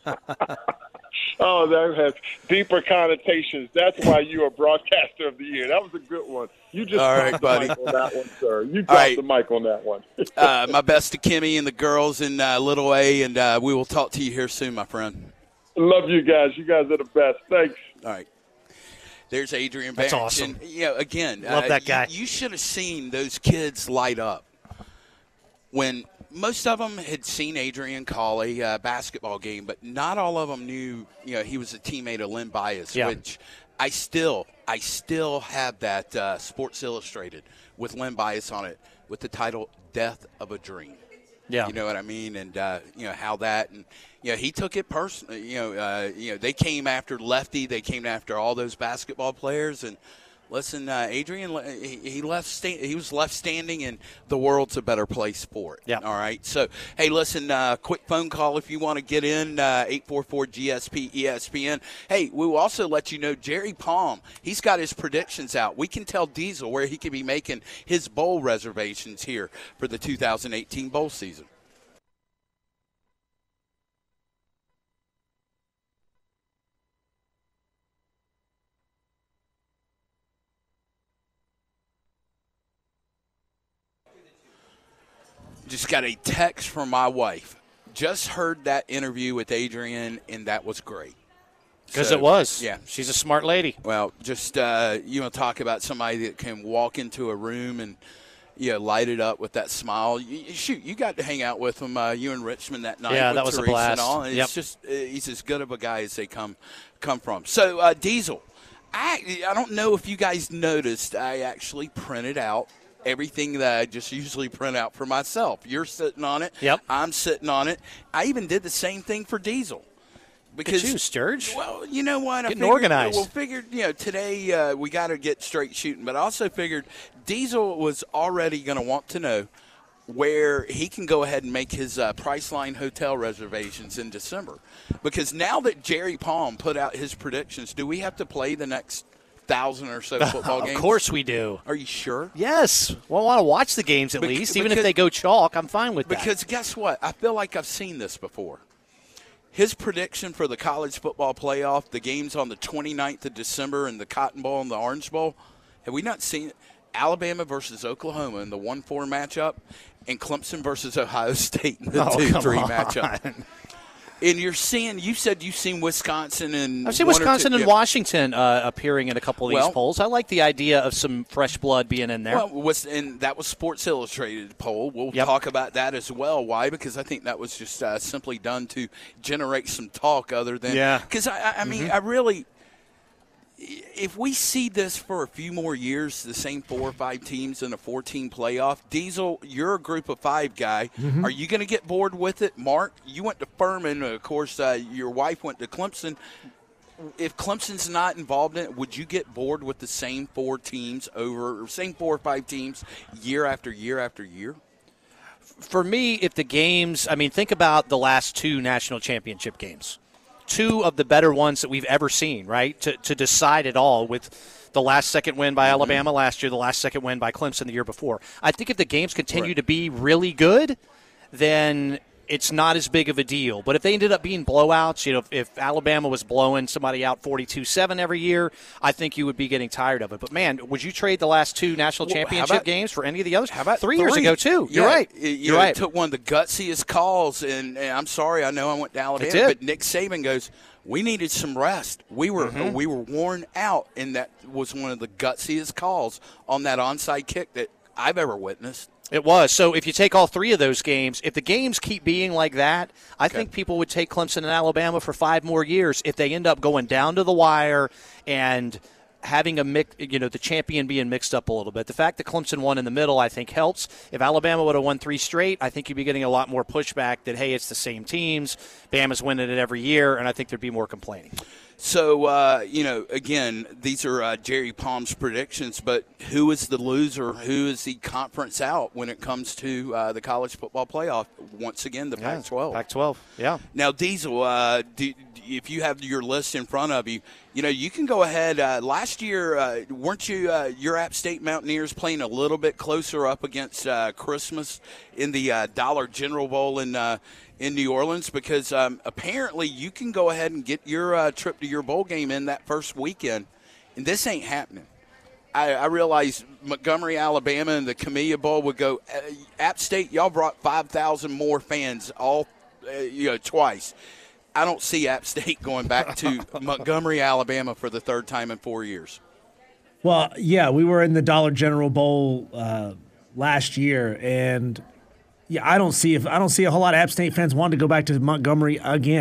[SPEAKER 8] Oh, that has deeper connotations. That's why you're a broadcaster of the year. That was a good one. You just
[SPEAKER 3] All
[SPEAKER 8] dropped
[SPEAKER 3] right,
[SPEAKER 8] the
[SPEAKER 3] buddy.
[SPEAKER 8] mic on that one, sir. You dropped
[SPEAKER 3] right.
[SPEAKER 8] the mic on that one.
[SPEAKER 3] Uh, my best to Kimmy and the girls in uh, Little A, and uh, we will talk to you here soon, my friend.
[SPEAKER 8] Love you guys. You guys are the best. Thanks.
[SPEAKER 3] All right. There's Adrian
[SPEAKER 4] That's
[SPEAKER 3] Barrett.
[SPEAKER 4] awesome.
[SPEAKER 3] And, you know, again,
[SPEAKER 4] Love
[SPEAKER 3] uh,
[SPEAKER 4] that guy.
[SPEAKER 3] You, you should have seen those kids light up when most of them had seen Adrian call a uh, basketball game, but not all of them knew, you know, he was a teammate of Lynn Bias,
[SPEAKER 4] Yeah.
[SPEAKER 3] which I still, I still have that uh, Sports Illustrated with Len Bias on it with the title "Death of a Dream."
[SPEAKER 4] Yeah,
[SPEAKER 3] you know what I mean, and uh, you know how that, and you know he took it personally. You know, uh, you know they came after Lefty, they came after all those basketball players, and listen, uh, Adrian, he, he left. Sta- he was left standing, and the world's a better place for it.
[SPEAKER 4] Yeah.
[SPEAKER 3] All right. So, hey, listen, uh, quick phone call if you want to get in, uh, eight four four G S P E S P N. Hey, we will also let you know Jerry Palm. He's got his predictions out. We can tell Diesel where he could be making his bowl reservations here for the two thousand eighteen bowl season. Just got a text from my wife. Just heard that interview with Adrian, and that was great.
[SPEAKER 4] Because
[SPEAKER 3] so,
[SPEAKER 4] it was.
[SPEAKER 3] Yeah.
[SPEAKER 4] She's a smart lady.
[SPEAKER 3] Well, just, uh, you know, talk about somebody that can walk into a room and, you know, light it up with that smile. You, shoot, you got to hang out with him, uh, you in Richmond that night.
[SPEAKER 4] Yeah,
[SPEAKER 3] with
[SPEAKER 4] that was
[SPEAKER 3] Teresa
[SPEAKER 4] a blast.
[SPEAKER 3] And all. And
[SPEAKER 4] yep.
[SPEAKER 3] It's just, uh, he's as good of a guy as they come come from. So, uh, Diesel, I, I don't know if you guys noticed, I actually printed out everything that I just usually print out for myself. You're sitting on it.
[SPEAKER 4] Yep.
[SPEAKER 3] I'm sitting on it. I even did the same thing for Diesel. Because,
[SPEAKER 4] Look at you, Sturge.
[SPEAKER 3] Well, you know what? I
[SPEAKER 4] Getting
[SPEAKER 3] figured,
[SPEAKER 4] organized.
[SPEAKER 3] Well, figured, you know, today uh, we got to get straight shooting. But I also figured Diesel was already going to want to know where he can go ahead and make his uh, Priceline hotel reservations in December. Because now that Jerry Palm put out his predictions, do we have to play the next thousand or so football games?
[SPEAKER 4] Of course we do.
[SPEAKER 3] Are you sure?
[SPEAKER 4] Yes. Well, I want to watch the games at
[SPEAKER 3] Bec-
[SPEAKER 4] least. Even
[SPEAKER 3] because,
[SPEAKER 4] if they go chalk, I'm fine with that.
[SPEAKER 3] Because guess what? I feel like I've seen this before. His prediction for the college football playoff, the games on the twenty-ninth of December and the Cotton Bowl and the Orange Bowl, have we not seen it? Alabama versus Oklahoma in the one four matchup and Clemson versus Ohio State in the
[SPEAKER 4] oh,
[SPEAKER 3] two three
[SPEAKER 4] on.
[SPEAKER 3] matchup. And you're seeing, you said you've seen Wisconsin and
[SPEAKER 4] I've seen Wisconsin
[SPEAKER 3] two,
[SPEAKER 4] and
[SPEAKER 3] yeah.
[SPEAKER 4] Washington uh, appearing in a couple of
[SPEAKER 3] well,
[SPEAKER 4] these polls. I like the idea of some fresh blood being in there.
[SPEAKER 3] Well, was, and that was Sports Illustrated poll. We'll
[SPEAKER 4] yep.
[SPEAKER 3] talk about that as well. Why? Because I think that was just uh, simply done to generate some talk other than –
[SPEAKER 4] yeah.
[SPEAKER 3] Because, I, I mean,
[SPEAKER 4] mm-hmm.
[SPEAKER 3] I really – if we see this for a few more years, the same four or five teams in a four-team playoff, Diesel, you're a group of five guy. Mm-hmm. Are you going to get bored with it? Mark, you went to Furman. Of course, uh, your wife went to Clemson. If Clemson's not involved in it, would you get bored with the same four teams over, or same four or five teams year after year after year?
[SPEAKER 4] For me, if the games, I mean, think about the last two national championship games. Two of the better ones that we've ever seen, right, to, to decide it all with the last second win by mm-hmm. Alabama last year, the last second win by Clemson the year before. I think if the games continue right. to be really good, then it's not as big of a deal. But if they ended up being blowouts, you know, if, if Alabama was blowing somebody out forty-two seven every year, I think you would be getting tired of it. But, man, would you trade the last two national
[SPEAKER 3] well,
[SPEAKER 4] championship
[SPEAKER 3] about,
[SPEAKER 4] games for any of the others?
[SPEAKER 3] How about
[SPEAKER 4] three,
[SPEAKER 3] three
[SPEAKER 4] years ago, too?
[SPEAKER 3] Yeah,
[SPEAKER 4] You're right.
[SPEAKER 3] You
[SPEAKER 4] You're
[SPEAKER 3] know,
[SPEAKER 4] right.
[SPEAKER 3] It took one of the gutsiest calls, and, and I'm sorry, I know I went to Alabama, but Nick Saban goes, we needed some rest. We were mm-hmm. we were worn out, and that was one of the gutsiest calls on that onside kick that I've ever witnessed.
[SPEAKER 4] It was. So if you take all three of those games, if the games keep being like that, I okay. think people would take Clemson and Alabama for five more years if they end up going down to the wire and having a mix, you know, the champion being mixed up a little bit. The fact that Clemson won in the middle, I think, helps. If Alabama would have won three straight, I think you'd be getting a lot more pushback that, hey, it's the same teams. Bama's winning it every year, and I think there'd be more complaining.
[SPEAKER 3] So, uh, you know, again, these are uh, Jerry Palm's predictions, but who is the loser? Who is the conference out when it comes to uh, the college football playoff? Once again, the
[SPEAKER 4] yeah,
[SPEAKER 3] Pac twelve.
[SPEAKER 4] Pac twelve, yeah.
[SPEAKER 3] Now, Diesel, uh, do, if you have your list in front of you, you know, you can go ahead. Uh, last year, uh, weren't you, uh, your App State Mountaineers playing a little bit closer up against uh, Christmas in the uh, Dollar General Bowl in uh, in New Orleans? Because um, apparently you can go ahead and get your uh, trip to your bowl game in that first weekend, and this ain't happening. I, I realize Montgomery, Alabama, and the Camellia Bowl would go. Uh, App State, y'all brought five thousand more fans all, uh, you know, twice. I don't see App State going back to Montgomery, Alabama for the third time in four years.
[SPEAKER 5] Well, yeah, we were in the Dollar General Bowl uh, last year, and yeah, I don't see if I don't see a whole lot of App State fans wanting to go back to Montgomery again.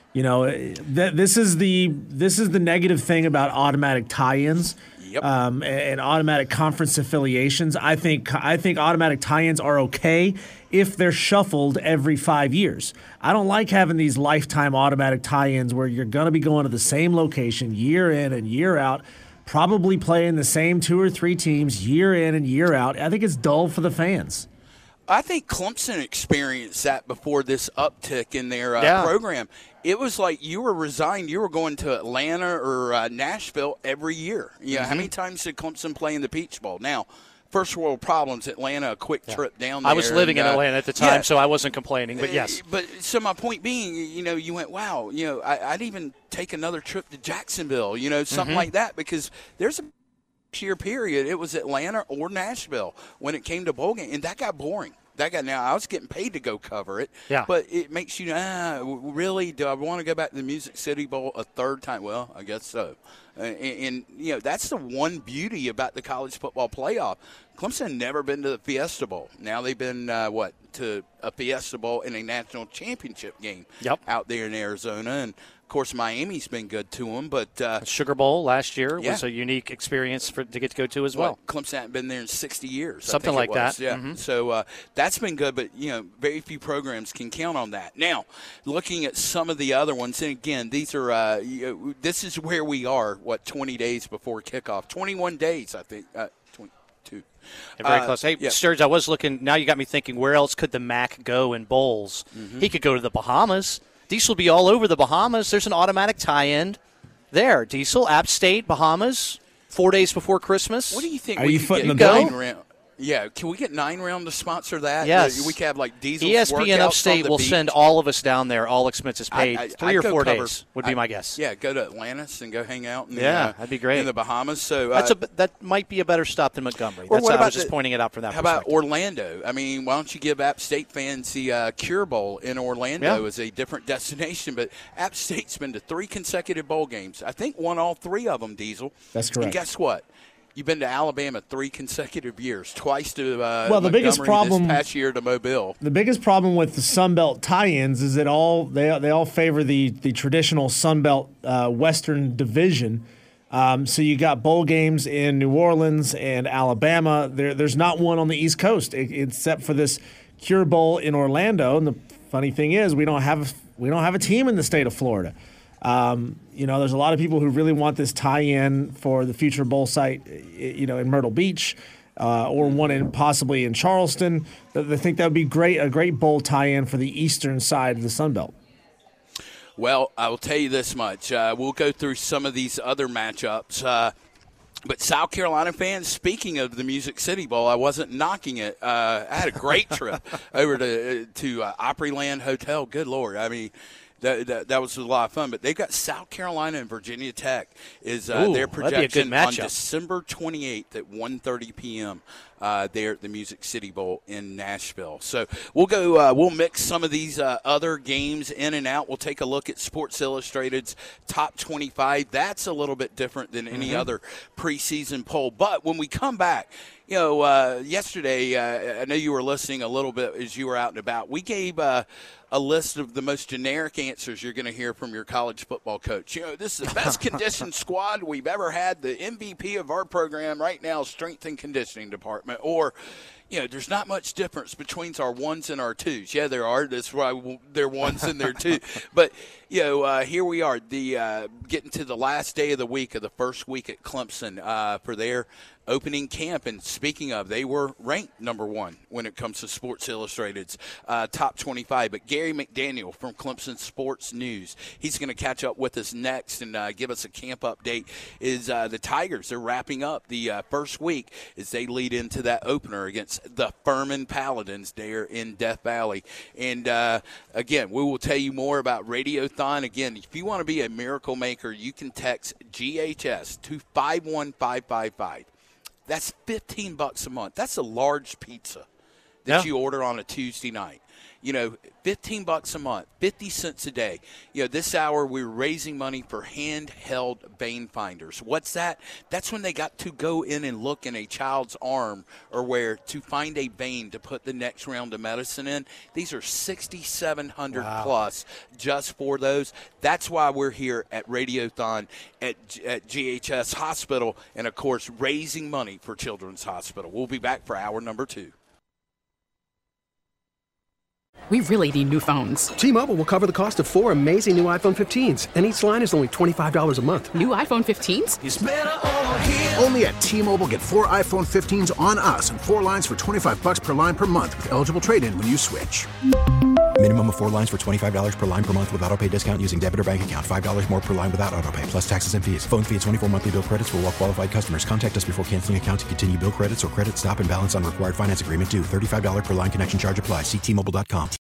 [SPEAKER 5] You know, th- this is the this is the negative thing about automatic tie-ins.
[SPEAKER 3] Yep.
[SPEAKER 5] Um, and automatic conference affiliations. I think I think automatic tie-ins are okay if they're shuffled every five years. I don't like having these lifetime automatic tie-ins where you're going to be going to the same location year in and year out, probably playing the same two or three teams year in and year out. I think it's dull for the fans.
[SPEAKER 3] I think Clemson experienced that before this uptick in their uh,
[SPEAKER 4] yeah.
[SPEAKER 3] program. It was like you were resigned. You were going to Atlanta or uh, Nashville every year. You know,
[SPEAKER 4] mm-hmm.
[SPEAKER 3] how many times did Clemson play in the Peach Bowl? Now, first world problems, Atlanta, a quick
[SPEAKER 4] yeah.
[SPEAKER 3] trip down there.
[SPEAKER 4] I was living
[SPEAKER 3] and,
[SPEAKER 4] in
[SPEAKER 3] uh,
[SPEAKER 4] Atlanta at the time,
[SPEAKER 3] yeah.
[SPEAKER 4] so I wasn't complaining, but yes.
[SPEAKER 3] Uh, but so my point being, you know, you went, wow, you know, I, I'd even take another trip to Jacksonville, you know, something
[SPEAKER 4] mm-hmm.
[SPEAKER 3] like that, because there's a year period, it was Atlanta or Nashville when it came to bowl game, and that got boring. That got now I was getting paid to go cover it,
[SPEAKER 4] yeah.
[SPEAKER 3] but it makes you ah really do I want to go back to the Music City Bowl a third time? Well, I guess so. Uh, and, and you know that's the one beauty about the college football playoff. Clemson had never been to the Fiesta Bowl. Now they've been uh, what to a Fiesta Bowl in a national championship game
[SPEAKER 4] yep.
[SPEAKER 3] out there in Arizona, and of course Miami's been good to them. But uh,
[SPEAKER 4] Sugar Bowl last year
[SPEAKER 3] yeah.
[SPEAKER 4] was a unique experience for to get to go to as well.
[SPEAKER 3] well Clemson hadn't been there in sixty years,
[SPEAKER 4] something like that.
[SPEAKER 3] Yeah,
[SPEAKER 4] mm-hmm.
[SPEAKER 3] so uh, that's been good. But you know, very few programs can count on that. Now, looking at some of the other ones, and again, these are uh, you know, this is where we are. What twenty days before kickoff? Twenty-one days, I think. Uh, twenty-two.
[SPEAKER 4] Yeah, very
[SPEAKER 3] uh,
[SPEAKER 4] close. Hey,
[SPEAKER 3] yeah.
[SPEAKER 4] Sturge, I was looking. Now you got me thinking. Where else could the M A C go in bowls?
[SPEAKER 3] Mm-hmm.
[SPEAKER 4] He could go to the Bahamas. Diesel will be all over the Bahamas. There's an automatic tie-in there. Diesel, App State, Bahamas, four days before Christmas.
[SPEAKER 3] What do you think?
[SPEAKER 5] Are
[SPEAKER 3] we
[SPEAKER 5] you
[SPEAKER 3] could
[SPEAKER 5] footing
[SPEAKER 3] get
[SPEAKER 5] the
[SPEAKER 3] nine
[SPEAKER 5] bill?
[SPEAKER 3] round? Yeah, can we get nine round to sponsor that?
[SPEAKER 4] Yes.
[SPEAKER 3] Uh, we could have like Diesel.
[SPEAKER 4] E S P N Upstate will
[SPEAKER 3] beach.
[SPEAKER 4] send all of us down there, all expenses paid.
[SPEAKER 3] I, I,
[SPEAKER 4] Three
[SPEAKER 3] I'd
[SPEAKER 4] or
[SPEAKER 3] go
[SPEAKER 4] four
[SPEAKER 3] cover,
[SPEAKER 4] days would be
[SPEAKER 3] I,
[SPEAKER 4] my guess.
[SPEAKER 3] Yeah, go to Atlantis and go hang out. In the,
[SPEAKER 4] Yeah,
[SPEAKER 3] uh,
[SPEAKER 4] that'd be great.
[SPEAKER 3] in the Bahamas. So uh,
[SPEAKER 4] That's a that might be a better stop than Montgomery.
[SPEAKER 3] Or
[SPEAKER 4] That's
[SPEAKER 3] what
[SPEAKER 4] I
[SPEAKER 3] about
[SPEAKER 4] was just
[SPEAKER 3] the-
[SPEAKER 4] pointing it out from that
[SPEAKER 3] How
[SPEAKER 4] perspective.
[SPEAKER 3] about Orlando? I mean, why don't you give App State fans the uh, Cure Bowl in Orlando
[SPEAKER 4] Yeah.
[SPEAKER 3] as a different destination? But App State's been to three consecutive bowl games. I think won all three of them, Diesel.
[SPEAKER 5] That's correct.
[SPEAKER 3] And guess what? You've been to Alabama three consecutive years, twice to uh,
[SPEAKER 5] Well, the biggest
[SPEAKER 3] Montgomery
[SPEAKER 5] problem-
[SPEAKER 3] this past year to Mobile.
[SPEAKER 5] The biggest problem with the Sun Belt tie-ins is that all they they all favor the the traditional Sun Belt uh, Western Division. Um, so you got bowl games in New Orleans and Alabama. There, there's not one on the East Coast e- except for this Cure Bowl in Orlando. And the funny thing is, we don't have we don't have a team in the state of Florida. Um, you know, there's a lot of people who really want this tie-in for the future bowl site, you know, in Myrtle Beach. Uh, or one in possibly in Charleston. They think that would be great, a great bowl tie-in for the eastern side of the Sun Belt.
[SPEAKER 3] Well, I will tell you this much. Uh, we'll go through some of these other matchups. Uh, but South Carolina fans, speaking of the Music City Bowl, I wasn't knocking it. Uh, I had a great trip over to to uh, Opryland Hotel. Good Lord. I mean, That, that, that was a lot of fun. But they've got South Carolina and Virginia Tech is uh,
[SPEAKER 4] Ooh,
[SPEAKER 3] their
[SPEAKER 4] that'd be a good
[SPEAKER 3] projection on
[SPEAKER 4] matchup.
[SPEAKER 3] December twenty-eighth at one thirty p.m. Uh, there at the Music City Bowl in Nashville. So we'll go. Uh, we'll mix some of these uh, other games in and out. We'll take a look at Sports Illustrated's top twenty-five. That's a little bit different than any
[SPEAKER 4] Mm-hmm.
[SPEAKER 3] other preseason poll. But when we come back, you know, uh, yesterday uh, I know you were listening a little bit as you were out and about. We gave uh, a list of the most generic answers you're going to hear from your college football coach. You know, this is the best conditioned squad we've ever had. The M V P of our program right now, strength and conditioning department. Or, you know, there's not much difference between our ones and our twos. Yeah, there are. That's why they're ones and they're two. But, you know, uh, here we are, the uh, getting to the last day of the week of the first week at Clemson uh, for their opening camp. And speaking of, they were ranked number one when it comes to Sports Illustrated's uh, top twenty-five. But Gary McDaniel from Clemson Sports News, he's going to catch up with us next and uh, give us a camp update. Is uh, the Tigers, they're wrapping up the uh, first week as they lead into that opener against the Furman Paladins there in Death Valley. And, uh, again, we will tell you more about Radiothon. Again, if you want to be a miracle maker, you can text G H S to five one five five five. That's fifteen bucks a month. That's a large pizza that
[SPEAKER 4] Yeah.
[SPEAKER 3] you order on a Tuesday night. You know, fifteen bucks a month, fifty cents a day. You know, this hour we're raising money for handheld vein finders. What's that? That's when they got to go in and look in a child's arm or where to find a vein to put the next round of medicine in. These are sixty-seven hundred wow. plus just for those. That's why we're here at Radiothon at, at G H S Hospital and, of course, raising money for Children's Hospital. We'll be back for hour number two.
[SPEAKER 9] We really need new phones.
[SPEAKER 10] T-Mobile will cover the cost of four amazing new iPhone fifteens, and each line is only twenty-five dollars a month.
[SPEAKER 9] New iPhone fifteens?
[SPEAKER 11] It's better over here. Only at T-Mobile, get four iPhone fifteens on us and four lines for twenty-five bucks per line per month with eligible trade-in when you switch.
[SPEAKER 12] Minimum of four lines for twenty-five dollars per line per month with autopay discount using debit or bank account. five dollars more per line without autopay, plus taxes and fees. Phone fee at twenty-four monthly bill credits for well-qualified customers. Contact us before canceling account to continue bill credits or credit stop and balance on required finance agreement due. thirty-five dollars per line connection charge applies. See T Mobile dot com.